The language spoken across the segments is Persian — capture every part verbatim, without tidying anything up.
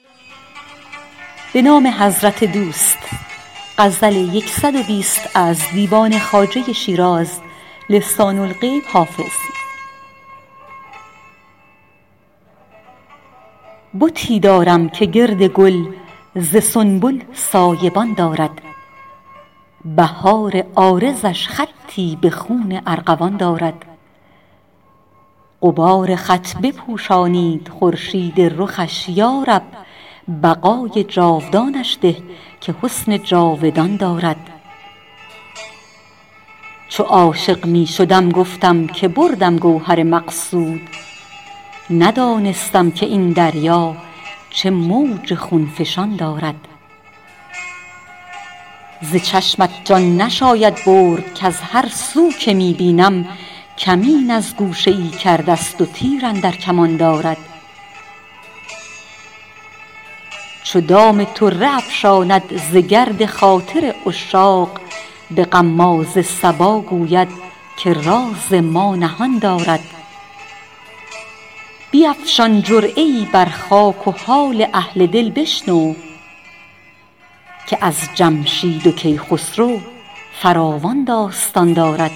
به نام حضرت دوست. غزل صد و بیست از دیوان خواجه شیراز لسان الغیب حافظ. بتی دارم که گرد گل ز سنبل سایبان دارد، بهار عارضش خطی به خون ارغوان دارد. غبار خط بپوشانید خورشید رخش یارب، بقای جاودانش ده که حسن جاودان دارد. چو عاشق می شدم گفتم که بردم گوهر مقصود، ندانستم که این دریا چه موج خونفشان دارد. ز چشمت جان نشاید برد که از هر سو که می بینم، کمین از گوشه ای کرده است و تیر اندر کمان دارد. چو دام طره افشاند ز گرد خاطر عشاق، به غماز صبا گوید که راز ما نهان دارد. بیفشان جرعه ای بر خاک و حال اهل دل بشنو، که از جمشید و کیخسرو فراوان داستان دارد.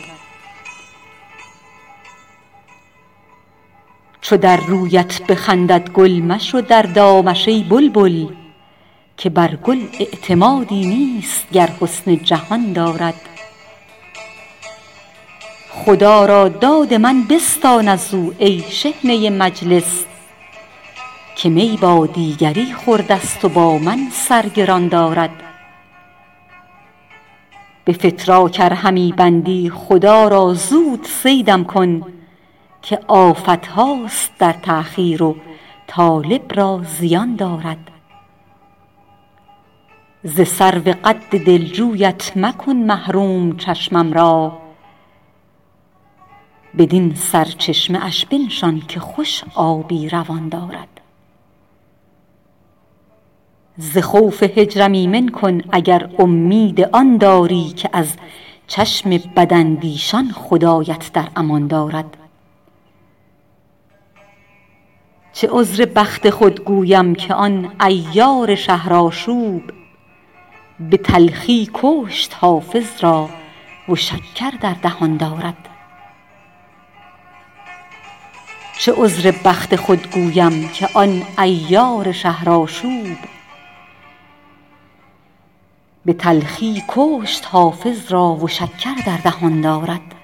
چو در رویت بخندد گل مشو در دامش ای بلبل، که بر گل اعتمادی نیست گر حسن جهان دارد. خدا را داد من بستان از او ای شحنه مجلس، که می با دیگری خورده است و با من سرگران دارد. به فتراک ار همی بندی خدا را زود صیدم کن، که آفت هاست در تأخیر و طالب را زیان دارد. ز سرو قد دلجویت مکن محروم چشمم را، بدین سرچشمه اش بنشان که خوش آبی روان دارد. ز خوف هجرم ایمن کن اگر امید آن داری، که از چشم بداندیشان خدایت در امان دارد. چه عذر بخت خود گویم که آن عیار شهرآشوب، به تلخی کشت حافظ را و شکر در دهان دارد. چه عذر بخت خود گویم که آن عیار شهرآشوب، به تلخی کشت حافظ را و شکر در دهان دارد.